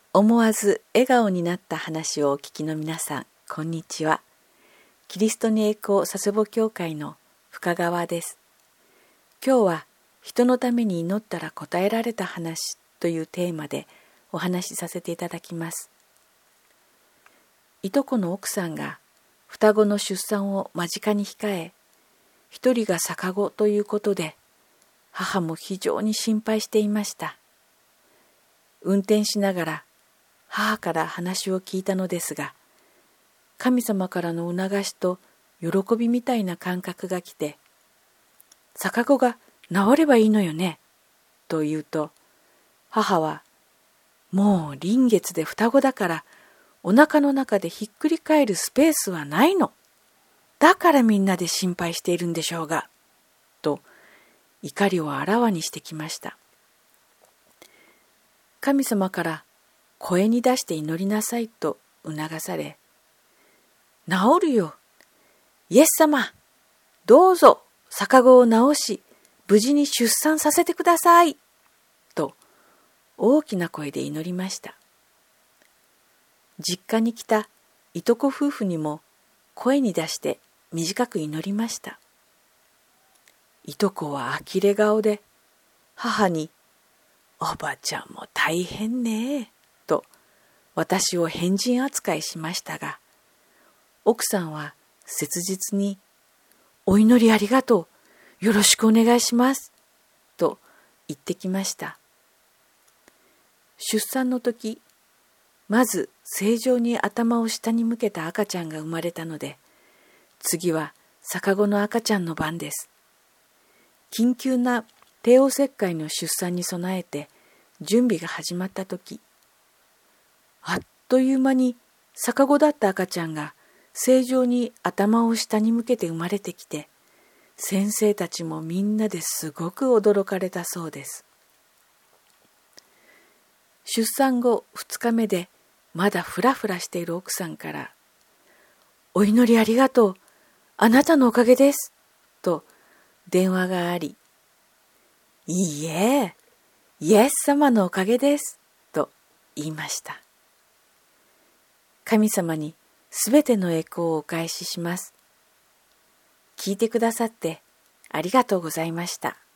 思わず笑顔になった話をお聞きの皆さん、こんにちは。キリストに栄光佐世保教会の深川です。今日は人のために祈ったら答えられた話というテーマでお話しさせていただきます。いとこの奥さんが双子の出産を間近に控え、一人が逆子ということで、母も非常に心配していました。運転しながら母から話を聞いたのですが、神様からの促しと喜びみたいな感覚が来て、逆子が治ればいいのよね、と言うと、母は、もう臨月で双子だから、お腹の中でひっくり返るスペースはないの。だからみんなで心配しているんでしょうが、と怒りをあらわにしてきました。神様から声に出して祈りなさいと促され、治るよ。イエス様、どうぞ逆子を治し、無事に出産させてください。と大きな声で祈りました。実家に来たいとこ夫婦にも声に出して短く祈りました。いとこは呆れ顔で母に、おばちゃんも大変ね、と私を変人扱いしましたが、奥さんは切実に、お祈りありがとう、よろしくお願いします、と言ってきました。出産の時、まず正常に頭を下に向けた赤ちゃんが生まれたので、次は逆子の赤ちゃんの番です。緊急な帝王切開の出産に備えて準備が始まった時、あっという間に逆子だった赤ちゃんが正常に頭を下に向けて生まれてきて、先生たちもみんなですごく驚かれたそうです。出産後2日目でまだフラフラしている奥さんから、お祈りありがとう、あなたのおかげです、と電話があり、いいえ、イエス様のおかげです、と言いました。神様にすべての栄光をお返しします。聞いてくださってありがとうございました。